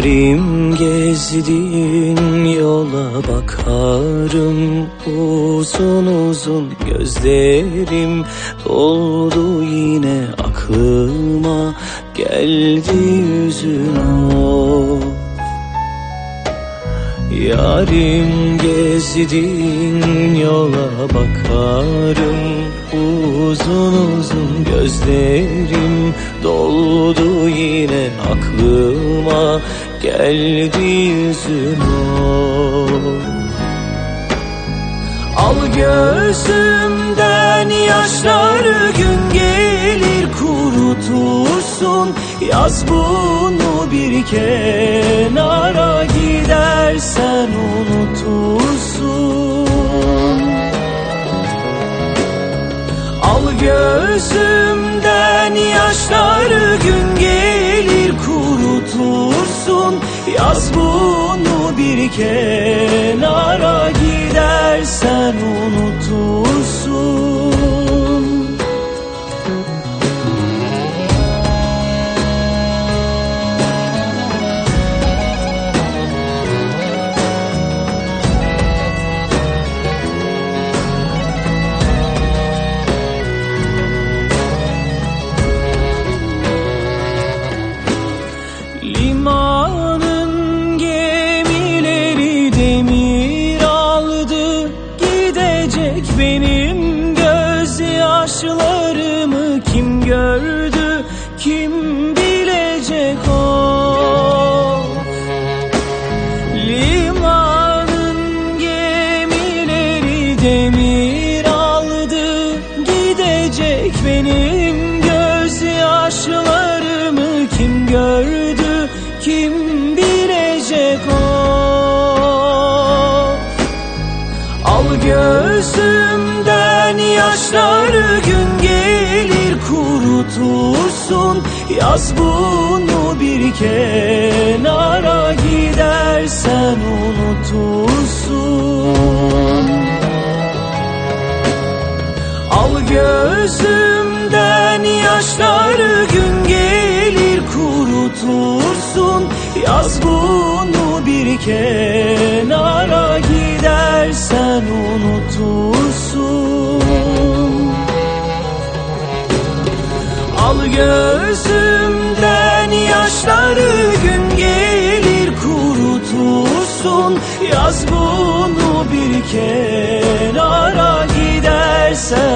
Yarim gezdiğin yola bakarım, uzun uzun gözlerim doldu yine aklıma geldi yüzün o. Yarim gezdiğin yola bakarım, uzun uzun gözlerim doldu yine aklıma geldi yüzün o. Al gözümden yaşları, gün gelir kurutursun. Yaz bunu bir kenara, gidersen unutursun. Al gözümden yaşları, gün gelir kurutursun. Yaz bunu bir kenara, gidersen unutursun. Limanın gemileri demir aldı, gidecek benim gözyaşlarımı kim gördü, kim bilecek o. Limanın gemileri demir aldı, gidecek benim gözyaşlarımı kim gördü, kim bilecek o. Al gözümden yaşları, gün gelir kurutursun. Yaz bunu bir kenara, gidersen unutursun. Al gözümden yaşları, gün gelir kurutursun. Yaz bunu bir kenara, gidersen unutursun. Al gözümden yaşları, gün gelir kurutursun. Yaz bunu bir kenara, gidersen